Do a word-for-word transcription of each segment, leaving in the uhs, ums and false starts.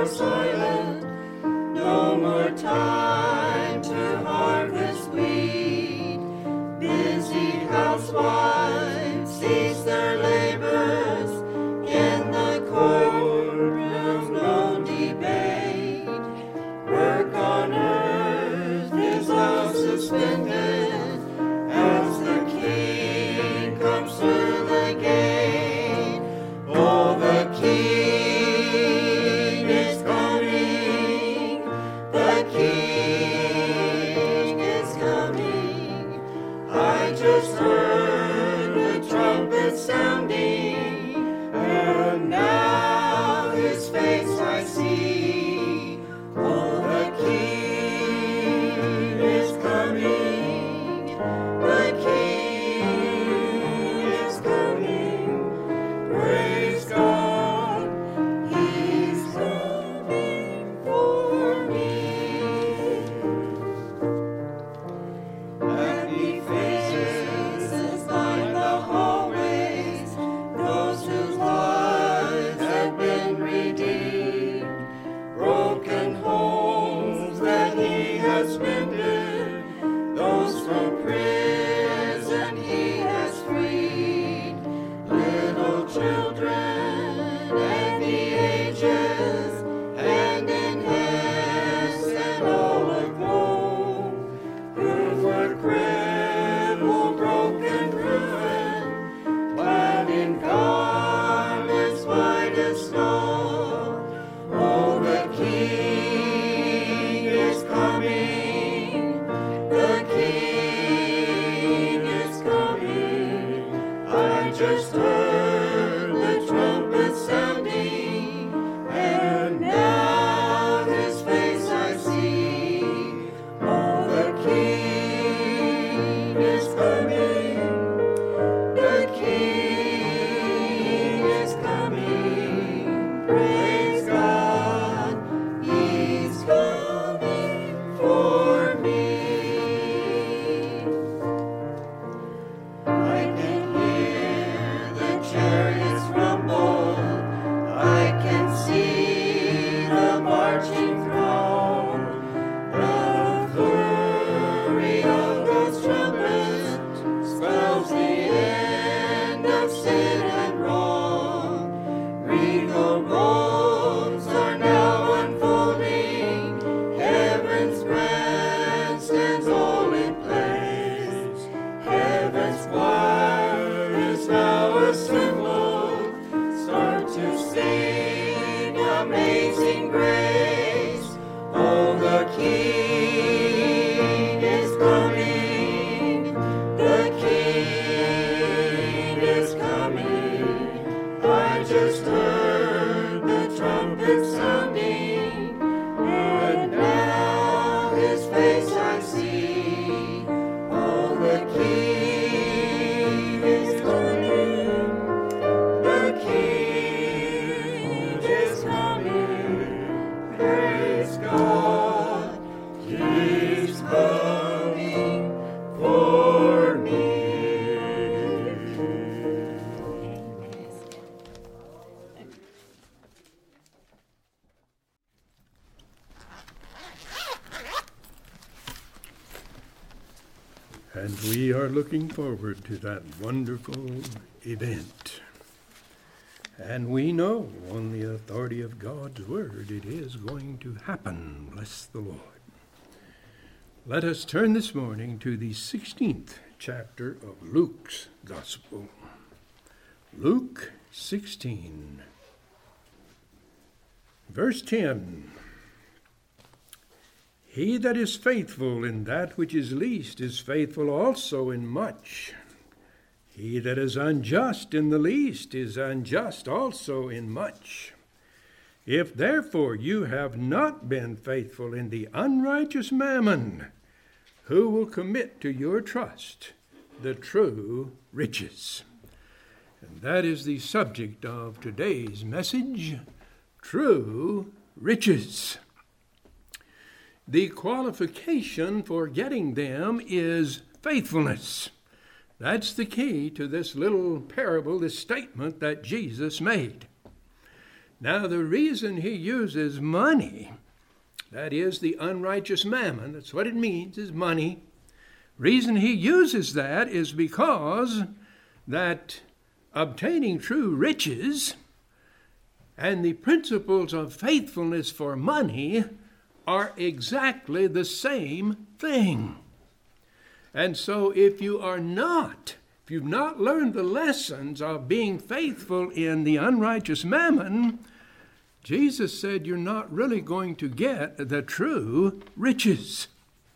are silent, no more time to harvest wheat. Busy housewives cease their labors, in the courtroom no debate. Work on earth is now suspended as the King comes through the gate. Oh, the King is coming, the King is coming. I just heard the trumpet sounding, and now his face I see. Oh, the King is coming, the King is coming. Praise God, he's coming for me. Happy faces line the hallways, those whose lives have been redeemed. Broken homes that he has mended, those from prison he has freed. Little children and the ages, hand in hands and all aglow, who were crippled, broken, ruined, clad in garments white as snow. Oh, the King is coming, the King is coming. I just heard the trumpet sounding, and now his face I see. Oh, the King is coming, the King is coming. Praise God, he's coming for me. I can hear the chariots rumble, I can see the marching throng. The flurry of God's trumpet spells the end of sin and wrong. Regal robes are now unfolding, heaven's grandstands all in place. Heaven's choir is now assembled, start to sing Amazing Grace. Oh, the King is coming, the King is coming. I just heard the trumpet sounding, and now his face I see. Oh, the King is coming, the King is coming. Praise God, he's coming for me. And we are looking forward to that wonderful event. And we know on the authority of God's word it is going to happen. Bless the Lord. Let us turn this morning to the sixteenth chapter of Luke's Gospel. Luke sixteen, verse ten. He that is faithful in that which is least is faithful also in much. He that is unjust in the least is unjust also in much. If therefore you have not been faithful in the unrighteous mammon, who will commit to your trust the true riches? And that is the subject of today's message, true riches. The qualification for getting them is faithfulness. That's the key to this little parable, this statement that Jesus made. Now, the reason he uses money, that is the unrighteous mammon, that's what it means, is money. Reason he uses that is because that obtaining true riches and the principles of faithfulness for money are exactly the same thing. And so if you are not, if you've not learned the lessons of being faithful in the unrighteous mammon, Jesus said you're not really going to get the true riches.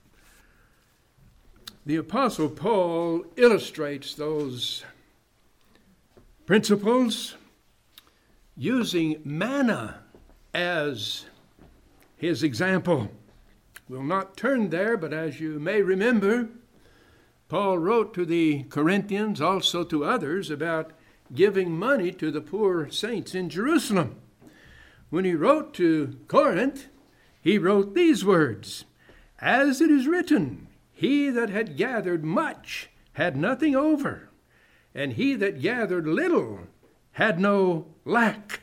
The Apostle Paul illustrates those principles using manna as his example. We'll not turn there, but as you may remember, Paul wrote to the Corinthians, also to others, about giving money to the poor saints in Jerusalem. When he wrote to Corinth, he wrote these words, "As it is written, he that had gathered much had nothing over, and he that gathered little had no lack."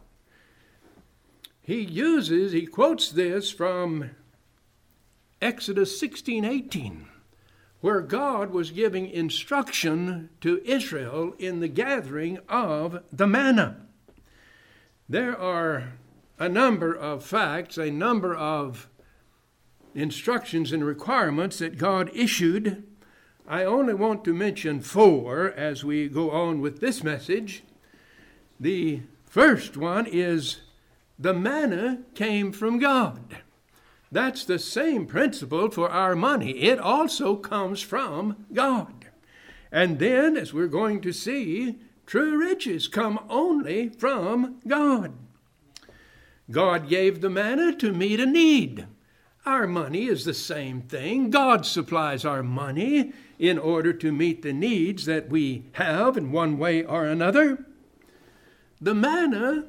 He uses, he quotes this from Exodus sixteen eighteen, where God was giving instruction to Israel in the gathering of the manna. There are a number of facts, a number of instructions and requirements that God issued. I only want to mention four as we go on with this message. The first one is the manna came from God. That's the same principle for our money. It also comes from God. And then, as we're going to see, true riches come only from God. God gave the manna to meet a need. Our money is the same thing. God supplies our money in order to meet the needs that we have in one way or another. The manna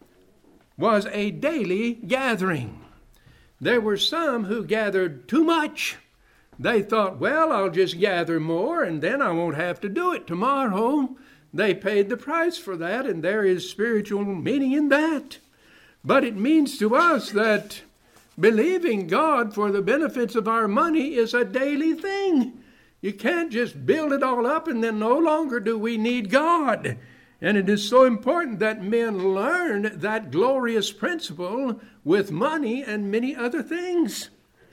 was a daily gathering. There were some who gathered too much. They thought, well, I'll just gather more and then I won't have to do it tomorrow. They paid the price for that, and there is spiritual meaning in that. But it means to us that believing God for the benefits of our money is a daily thing. You can't just build it all up and then no longer do we need God. And it is so important that men learn that glorious principle with money and many other things.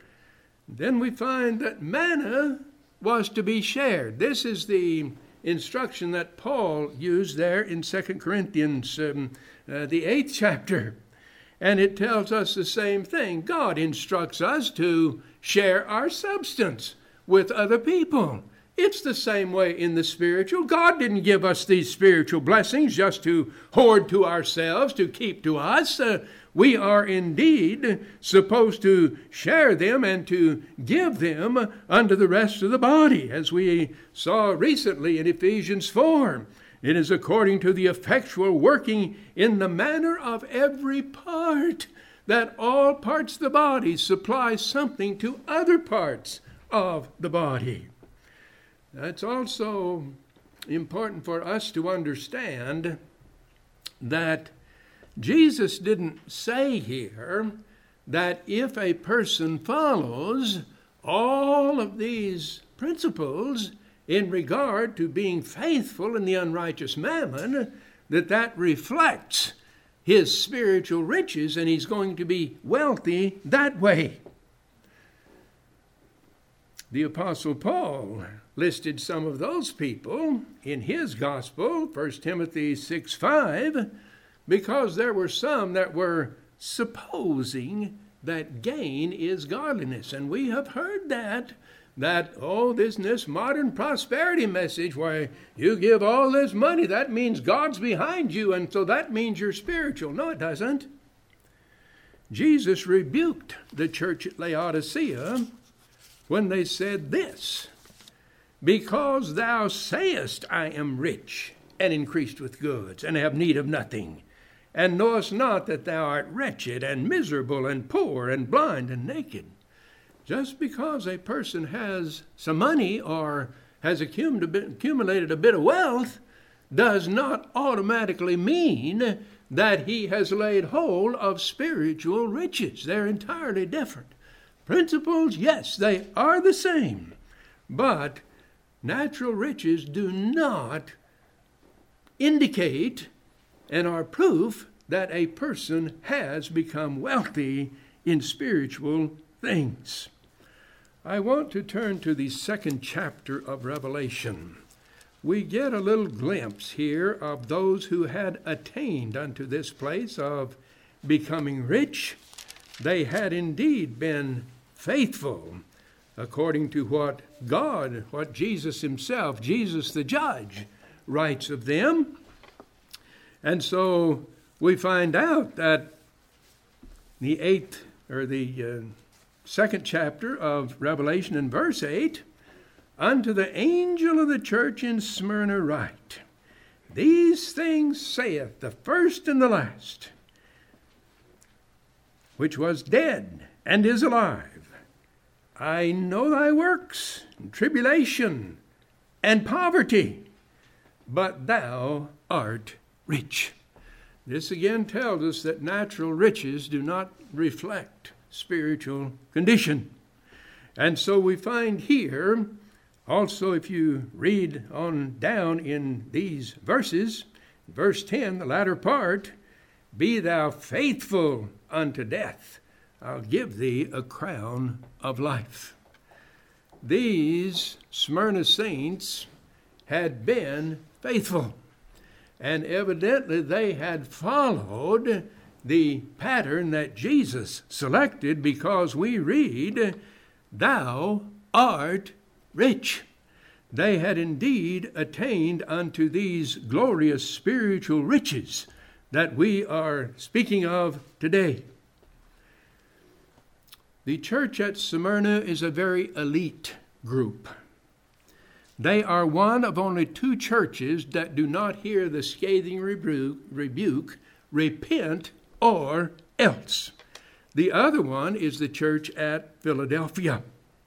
Then we find that manna was to be shared. This is the instruction that Paul used there in Second Corinthians, um, uh, the eighth chapter. And it tells us the same thing. God instructs us to share our substance with other people. It's the same way in the spiritual. God didn't give us these spiritual blessings just to hoard to ourselves, to keep to us. Uh, we are indeed supposed to share them and to give them unto the rest of the body, as we saw recently in Ephesians four. It is according to the effectual working in the manner of every part, that all parts of the body supply something to other parts of the body. It's also important for us to understand that Jesus didn't say here that if a person follows all of these principles in regard to being faithful in the unrighteous mammon, that that reflects his spiritual riches and he's going to be wealthy that way. The Apostle Paul listed some of those people in his gospel, First Timothy six five, because there were some that were supposing that gain is godliness. And we have heard that, that, oh, this, this modern prosperity message where you give all this money, that means God's behind you, and so that means you're spiritual. No, it doesn't. Jesus rebuked the church at Laodicea when they said this, "Because thou sayest, I am rich, and increased with goods, and have need of nothing, and knowest not that thou art wretched, and miserable, and poor, and blind, and naked." Just because a person has some money or has accumulated a bit of wealth does not automatically mean that he has laid hold of spiritual riches. They're entirely different. Principles, yes, they are the same, but natural riches do not indicate and are proof that a person has become wealthy in spiritual things. I want to turn to the second chapter of Revelation. We get a little glimpse here of those who had attained unto this place of becoming rich. They had indeed been faithful according to what God, what Jesus himself, Jesus the judge, writes of them. And so we find out that the eighth or the uh, second chapter of Revelation in verse eight, unto the angel of the church in Smyrna write, these things saith the first and the last, which was dead and is alive. I know thy works, and tribulation, and poverty, but thou art rich. This again tells us that natural riches do not reflect spiritual condition. And so we find here, also if you read on down in these verses, verse ten, the latter part, be thou faithful unto death, I'll give thee a crown of life. These Smyrna saints had been faithful, and evidently they had followed the pattern that Jesus selected, because we read, thou art rich. They had indeed attained unto these glorious spiritual riches that we are speaking of today. The church at Smyrna is a very elite group. They are one of only two churches that do not hear the scathing rebuke, rebuke, repent or else. The other one is the church at Philadelphia.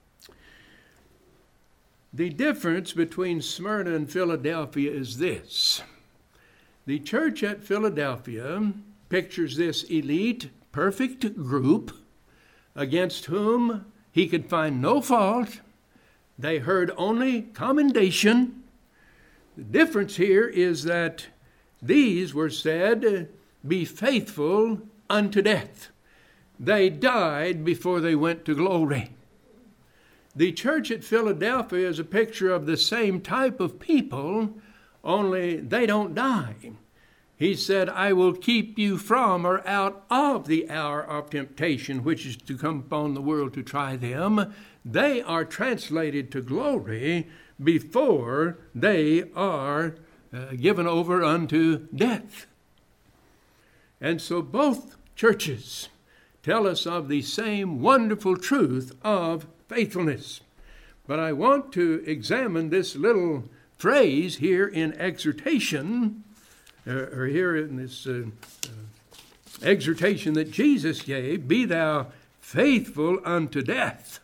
The difference between Smyrna and Philadelphia is this. The church at Philadelphia pictures this elite, perfect group against whom he could find no fault. They heard only commendation. The difference here is that these were said, be faithful unto death. They died before they went to glory. The church at Philadelphia is a picture of the same type of people, only they don't die. He said, I will keep you from or out of the hour of temptation, which is to come upon the world to try them. They are translated to glory before they are uh, given over unto death. And so both churches tell us of the same wonderful truth of faithfulness. But I want to examine this little phrase here in exhortation, uh, or here in this uh, uh, exhortation that Jesus gave, be thou faithful unto death,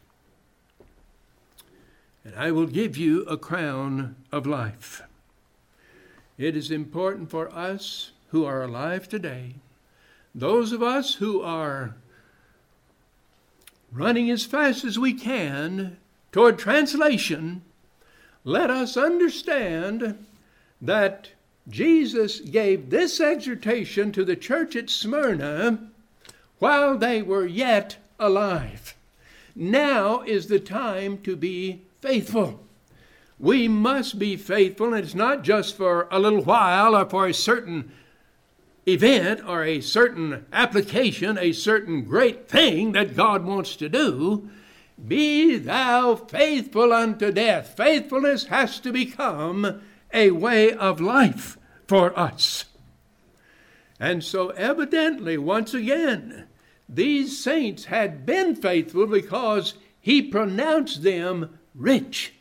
and I will give you a crown of life. It is important for us who are alive today, those of us who are running as fast as we can toward translation, let us understand that Jesus gave this exhortation to the church at Smyrna while they were yet alive. Now is the time to be faithful. We must be faithful, and it's not just for a little while or for a certain event or a certain application, a certain great thing that God wants to do. Be thou faithful unto death. Faithfulness has to become a way of life for us. And so evidently, once again, these saints had been faithful because he pronounced them rich.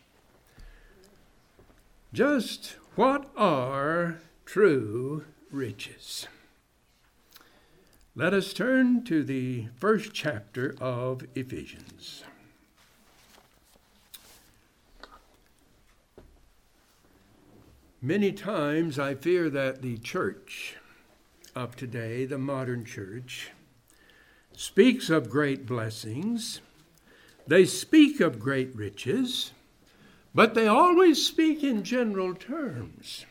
Just what are true riches? Let us turn to the first chapter of Ephesians. Many times I fear that the church of today, the modern church, speaks of great blessings. They speak of great riches, but they always speak in general terms.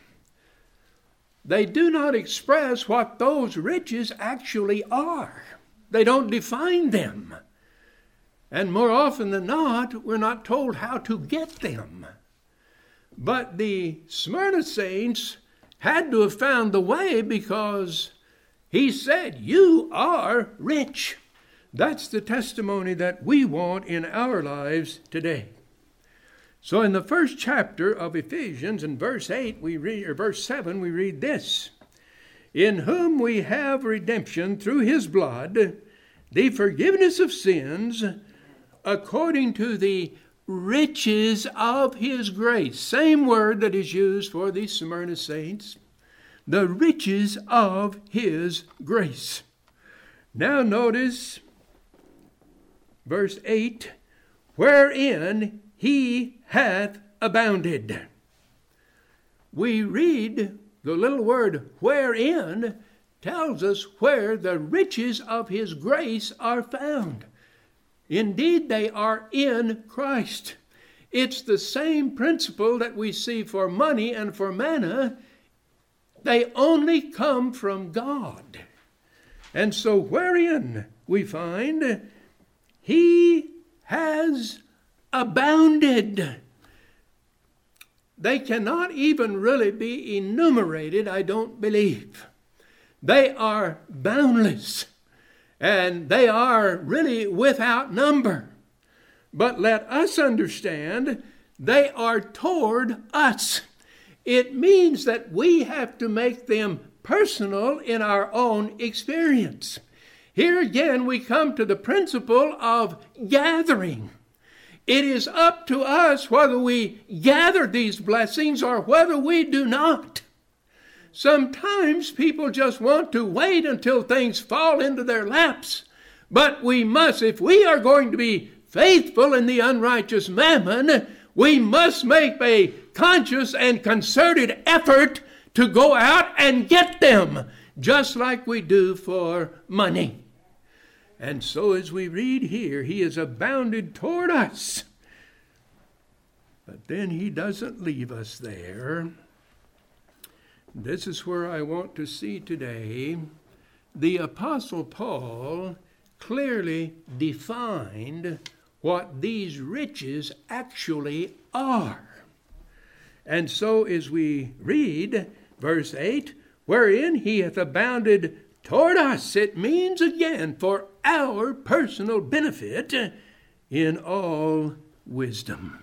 They do not express what those riches actually are. They don't define them. And more often than not, we're not told how to get them. But the Smyrna saints had to have found the way, because he said, you are rich. That's the testimony that we want in our lives today. So in the first chapter of Ephesians, in verse eight, we read, or verse seven, we read this: in whom we have redemption through his blood, the forgiveness of sins, according to the riches of his grace. Same word that is used for the Smyrna saints. The riches of his grace. Now notice verse eight, wherein he hath abounded. We read the little word wherein tells us where the riches of his grace are found. Indeed, they are in Christ. It's the same principle that we see for money and for manna. They only come from God. And so wherein we find he has abounded. They cannot even really be enumerated, I don't believe. They are boundless, and they are really without number. But let us understand, they are toward us. It means that we have to make them personal in our own experience. Here again, we come to the principle of gathering. It is up to us whether we gather these blessings or whether we do not. Sometimes people just want to wait until things fall into their laps. But we must, if we are going to be faithful in the unrighteous mammon, we must make a conscious and concerted effort to go out and get them, just like we do for money. And so as we read here, he has abounded toward us. But then he doesn't leave us there. This is where I want to see today. The Apostle Paul clearly defined what these riches actually are. And so as we read verse eight, wherein he hath abounded toward us, it means again for our personal benefit in all wisdom.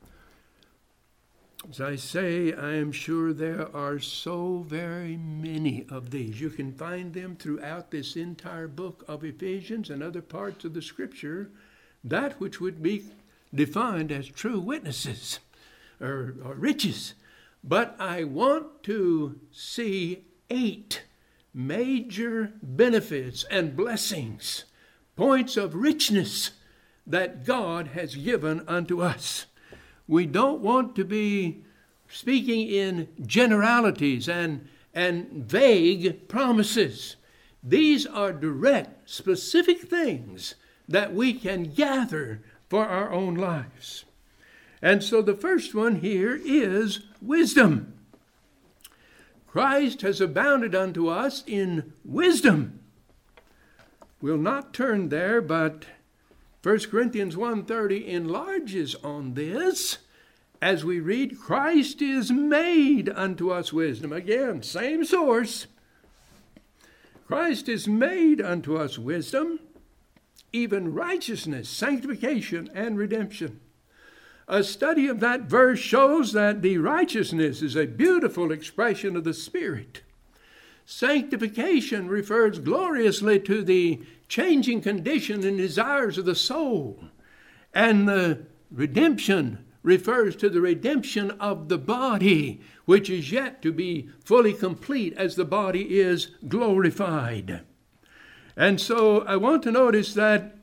As I say, I am sure there are so very many of these. You can find them throughout this entire book of Ephesians and other parts of the Scripture, that which would be defined as true witnesses or, or riches. But I want to see eight major benefits and blessings, points of richness that God has given unto us. We don't want to be speaking in generalities and, and vague promises. These are direct, specific things that we can gather for our own lives. And so the first one here is wisdom. Christ has abounded unto us in wisdom. We'll not turn there, but First Corinthians one thirty enlarges on this as we read, Christ is made unto us wisdom. Again, same source. Christ is made unto us wisdom, even righteousness, sanctification, and redemption. A study of that verse shows that the righteousness is a beautiful expression of the Spirit. Sanctification refers gloriously to the changing condition and desires of the soul. And the redemption refers to the redemption of the body, which is yet to be fully complete as the body is glorified. And so I want to notice that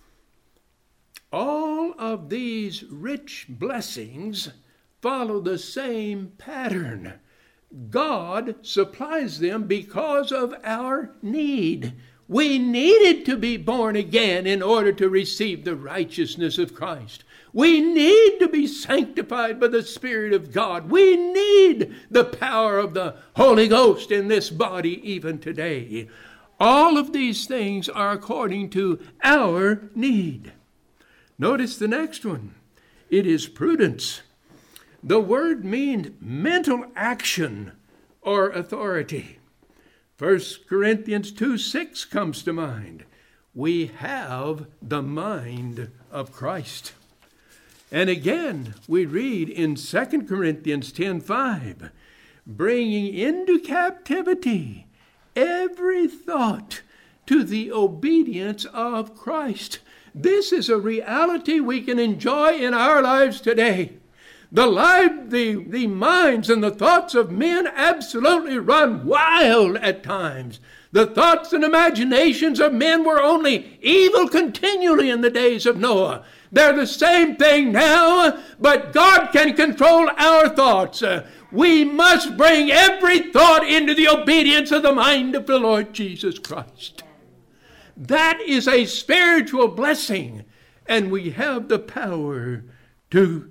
all of these rich blessings follow the same pattern. God supplies them because of our need. We needed to be born again in order to receive the righteousness of Christ. We need to be sanctified by the Spirit of God. We need the power of the Holy Ghost in this body even today. All of these things are according to our need. Notice the next one. It is prudence. The word means mental action or authority. First Corinthians two six comes to mind. We have the mind of Christ. And again, we read in Second Corinthians ten five, bringing into captivity every thought to the obedience of Christ. This is a reality we can enjoy in our lives today. The life, the, the minds and the thoughts of men absolutely run wild at times. The thoughts and imaginations of men were only evil continually in the days of Noah. They're the same thing now, but God can control our thoughts. Uh, we must bring every thought into the obedience of the mind of the Lord Jesus Christ. That is a spiritual blessing, and we have the power to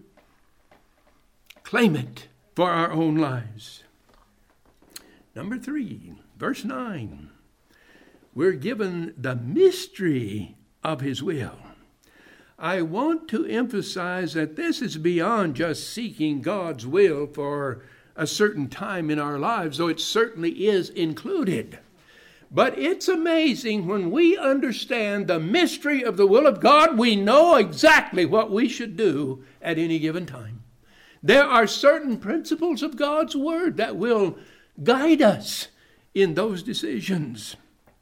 claim it for our own lives. Number three, verse nine. We're given the mystery of his will. I want to emphasize that this is beyond just seeking God's will for a certain time in our lives, though it certainly is included. But it's amazing when we understand the mystery of the will of God, we know exactly what we should do at any given time. There are certain principles of God's word that will guide us in those decisions.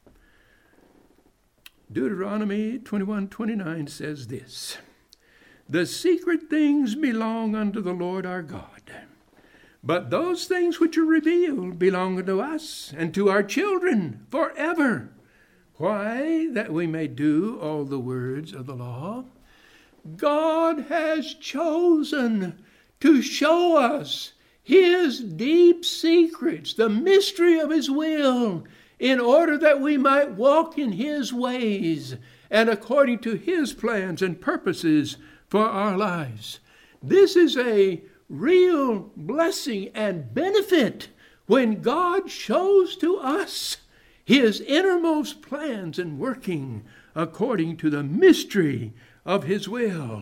Deuteronomy twenty-one twenty-nine says this, the secret things belong unto the Lord our God, but those things which are revealed belong unto us and to our children forever. Why? That we may do all the words of the law. God has chosen to show us his deep secrets, the mystery of his will, in order that we might walk in his ways and according to his plans and purposes for our lives. This is a real blessing and benefit when God shows to us his innermost plans and working according to the mystery of his will.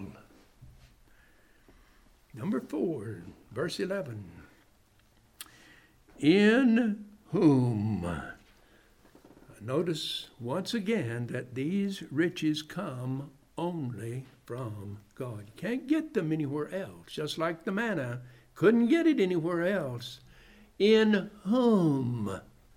Number four, verse eleven. In whom. Notice once again that these riches come only from God. You can't get them anywhere else, just like the manna. Couldn't get it anywhere else. In whom?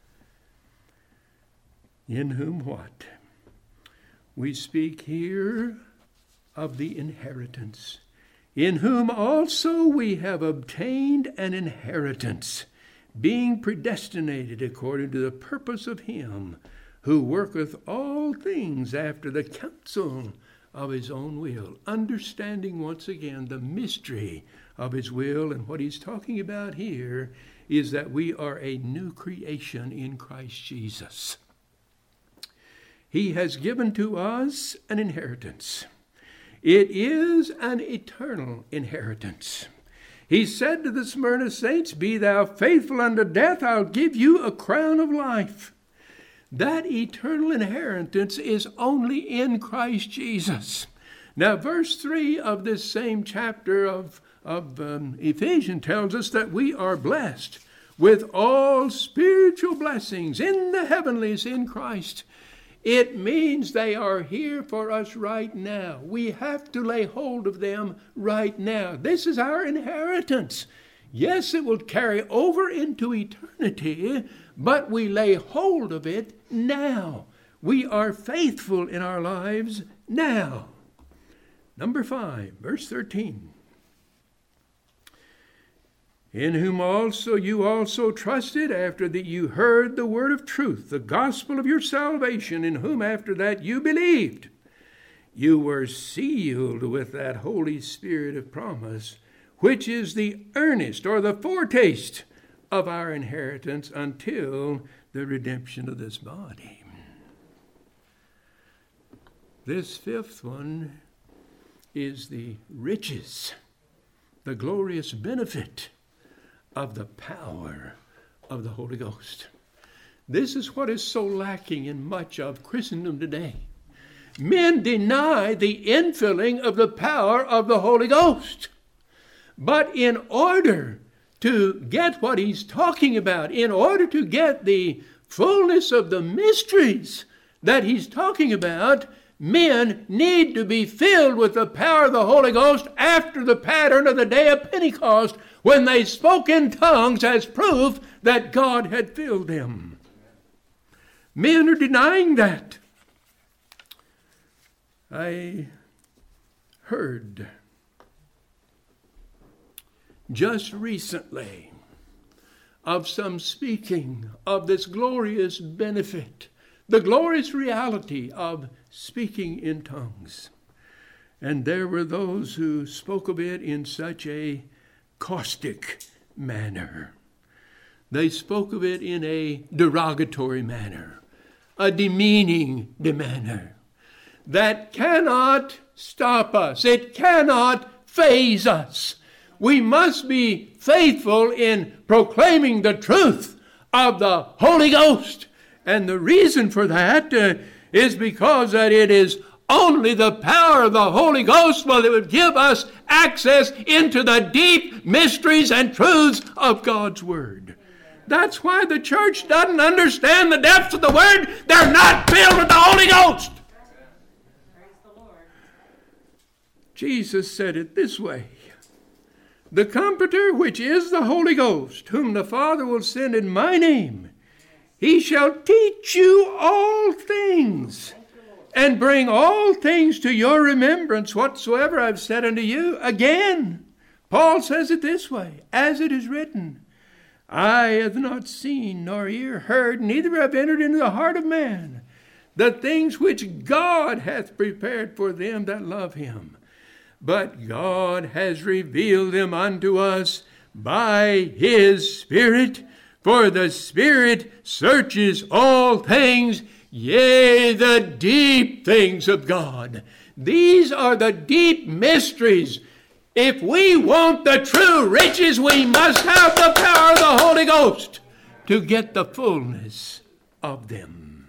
In whom what? We speak here of the inheritance. In whom also we have obtained an inheritance, being predestinated according to the purpose of him who worketh all things after the counsel of his own will. Understanding once again the mystery of his will, and what he's talking about here is that we are a new creation in Christ Jesus. He has given to us an inheritance. It is an eternal inheritance. He said to the Smyrna saints, be thou faithful unto death, I'll give you a crown of life. That eternal inheritance is only in Christ Jesus. Now, verse three of this same chapter of, of um, Ephesians tells us that we are blessed with all spiritual blessings in the heavenlies in Christ. It means they are here for us right now. We have to lay hold of them right now. This is our inheritance. Yes, it will carry over into eternity, but we lay hold of it now. We are faithful in our lives now. Number five, verse thirteen. In whom also you also trusted after that you heard the word of truth, the gospel of your salvation, in whom after that you believed. You were sealed with that Holy Spirit of promise, which is the earnest or the foretaste of our inheritance until the redemption of this body. This fifth one is the riches, the glorious benefit of the power of the Holy Ghost. This is what is so lacking in much of Christendom today. Men deny the infilling of the power of the Holy Ghost. But in order to get what he's talking about, in order to get the fullness of the mysteries that he's talking about, men need to be filled with the power of the Holy Ghost after the pattern of the day of Pentecost, when they spoke in tongues as proof that God had filled them. Men are denying that. I heard just recently of some speaking of this glorious benefit, the glorious reality of speaking in tongues. And there were those who spoke of it in such a caustic manner. They spoke of it in a derogatory manner, a demeaning manner that cannot stop us. It cannot faze us. We must be faithful in proclaiming the truth of the Holy Ghost. And the reason for that uh, is because that it is only the power of the Holy Ghost that would give us access into the deep mysteries and truths of God's Word. That's why the church doesn't understand the depths of the Word. They're not filled with the Holy Ghost. Praise the Lord. Jesus said it this way: the Comforter, which is the Holy Ghost, whom the Father will send in my name, he shall teach you all things, and bring all things to your remembrance whatsoever I've said unto you. Again, Paul says it this way: as it is written, eye hath not seen, nor ear heard, neither have entered into the heart of man the things which God hath prepared for them that love him. But God has revealed them unto us by his Spirit. For the Spirit searches all things, yea, the deep things of God. These are the deep mysteries. If we want the true riches, we must have the power of the Holy Ghost to get the fullness of them.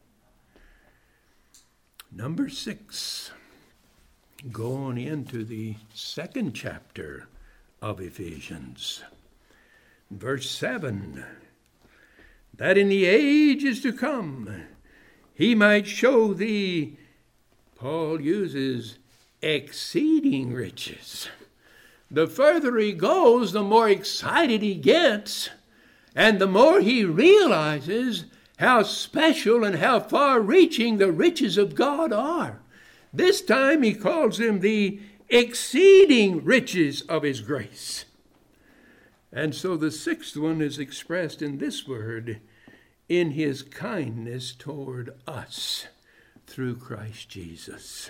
Number six, going into the second chapter of Ephesians. Verse seven, that in the ages to come he might show thee, Paul uses exceeding riches. The further he goes, the more excited he gets, and the more he realizes how special and how far-reaching the riches of God are. This time he calls them the exceeding riches of his grace. And so the sixth one is expressed in this word: in his kindness toward us through Christ Jesus.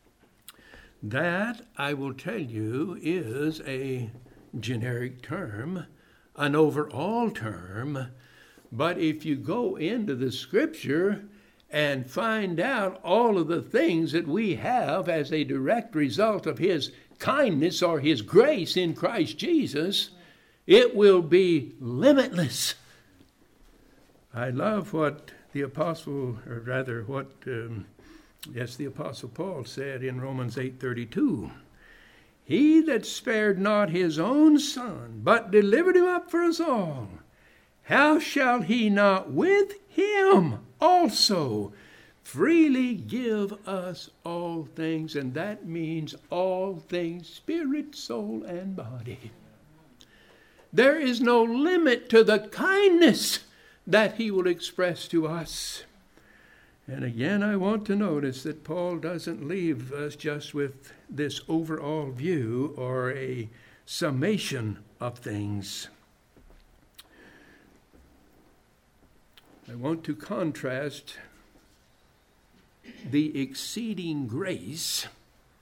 That, I will tell you, is a generic term, an overall term. But if you go into the Scripture and find out all of the things that we have as a direct result of his kindness or his grace in Christ Jesus, it will be limitless. I love what the apostle, or rather what, um, yes, the apostle Paul said in Romans eight thirty-two. He that spared not his own son, but delivered him up for us all, how shall he not with him also freely give us all things? And that means all things, spirit, soul, and body. There is no limit to the kindness that he will express to us. And again, I want to notice that Paul doesn't leave us just with this overall view or a summation of things. I want to contrast the exceeding grace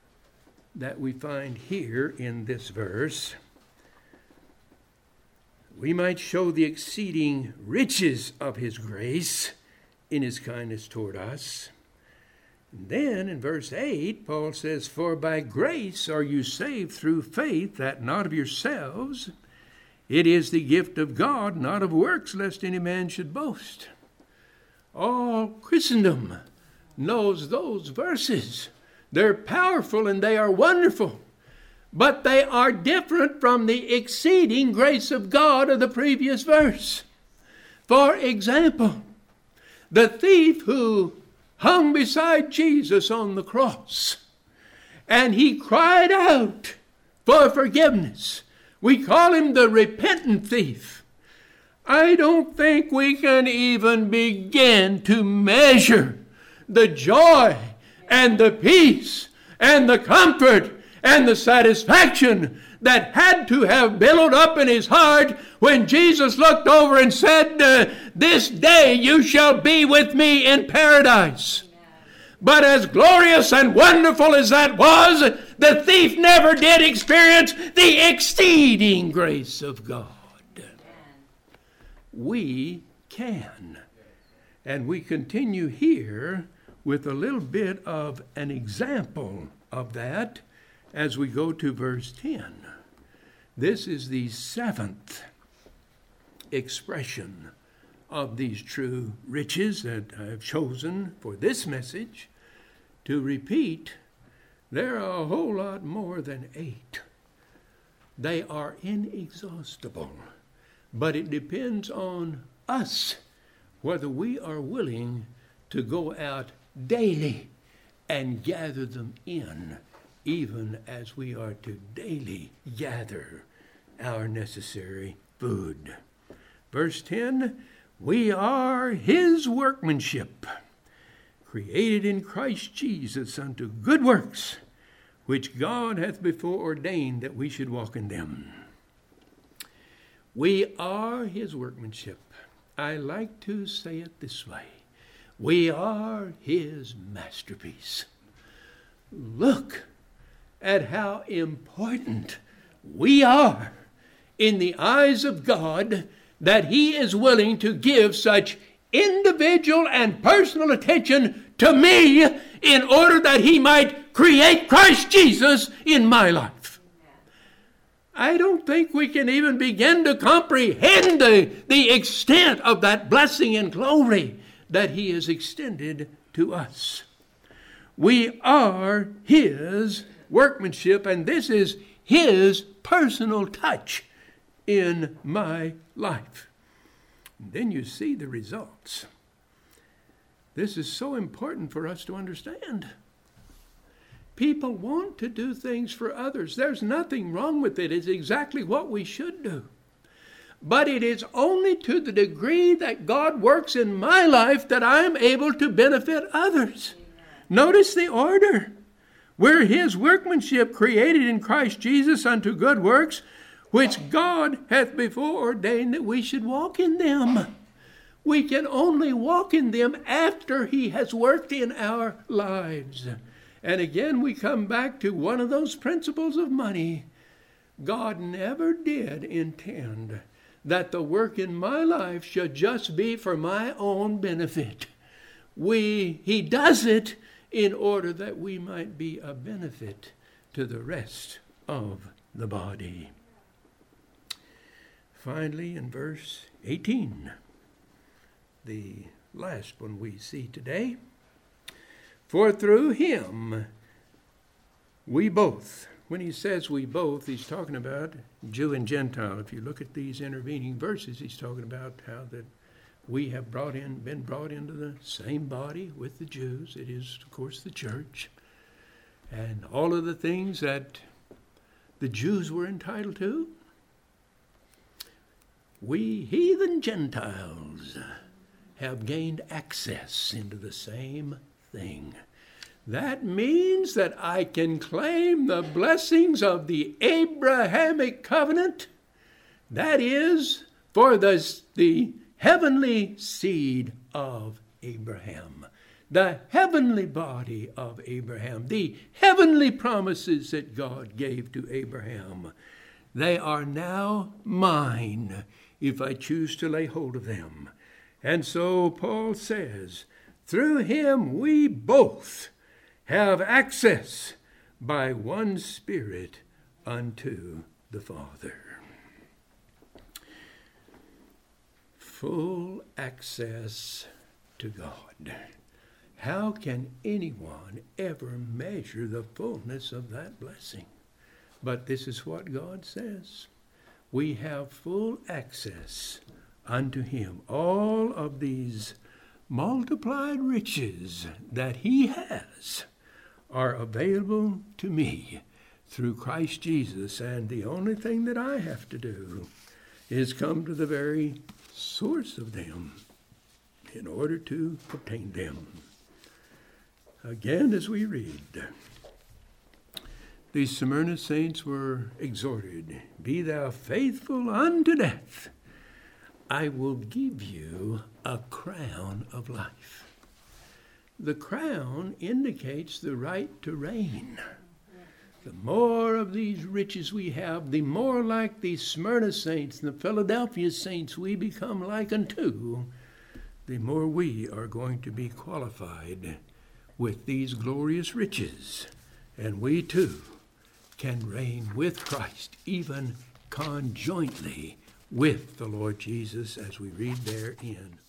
that we find here in this verse we might show the exceeding riches of his grace in his kindness toward us. And then in verse eight, Paul says, for by grace are you saved through faith, that not of yourselves. It is the gift of God, not of works, lest any man should boast. All Christendom knows those verses. They're powerful and they are wonderful. But they are different from the exceeding grace of God of the previous verse. For example, the thief who hung beside Jesus on the cross, and he cried out for forgiveness. We call him the repentant thief. I don't think we can even begin to measure the joy and the peace and the comfort and the satisfaction that had to have billowed up in his heart when Jesus looked over and said, uh, this day you shall be with me in paradise. But as glorious and wonderful as that was, the thief never did experience the exceeding grace of God. We can. And we continue here with a little bit of an example of that as we go to verse ten. This is the seventh expression of these true riches that I've chosen for this message to repeat. There are a whole lot more than eight. They are inexhaustible, but it depends on us whether we are willing to go out daily and gather them in, even as we are to daily gather our necessary food. Verse ten, we are his workmanship, created in Christ Jesus unto good works, which God hath before ordained that we should walk in them. We are his workmanship. I like to say it this way. We are his masterpiece. Look at how important we are in the eyes of God, that he is willing to give such individual and personal attention to me in order that he might create Christ Jesus in my life. I don't think we can even begin to comprehend the, the extent of that blessing and glory that he has extended to us. We are his workmanship, and this is his personal touch in my life. And then you see the results. This is so important for us to understand. People want to do things for others. There's nothing wrong with it. It's exactly what we should do. But it is only to the degree that God works in my life that I'm able to benefit others. Notice the order. We're his workmanship, created in Christ Jesus unto good works, which God hath before ordained that we should walk in them. We can only walk in them after he has worked in our lives. And again, we come back to one of those principles of money. God never did intend that the work in my life should just be for my own benefit. We, he does it in order that we might be a benefit to the rest of the body. Finally, in verse eighteen, the last one we see today, for through him we both. When he says we both, he's talking about Jew and Gentile. If you look at these intervening verses, he's talking about how that we have brought in, been brought into the same body with the Jews. It is, of course, the church. And all of the things that the Jews were entitled to, we heathen Gentiles have gained access into the same thing. That means that I can claim the blessings of the Abrahamic covenant. That is, for the, the heavenly seed of Abraham, the heavenly body of Abraham, the heavenly promises that God gave to Abraham. They are now mine if I choose to lay hold of them. And so Paul says, through him we both have access by one Spirit unto the Father. Full access to God. How can anyone ever measure the fullness of that blessing? But this is what God says. We have full access unto him. All of these multiplied riches that he has are available to me through Christ Jesus. And the only thing that I have to do is come to the very source of them in order to obtain them. Again, as we read, the Smyrna saints were exhorted, be thou faithful unto death. I will give you a crown of life. The crown indicates the right to reign. The more of these riches we have, the more like the Smyrna saints and the Philadelphia saints we become like unto, the more we are going to be qualified with these glorious riches. And we too can reign with Christ, even conjointly with the Lord Jesus, as we read there in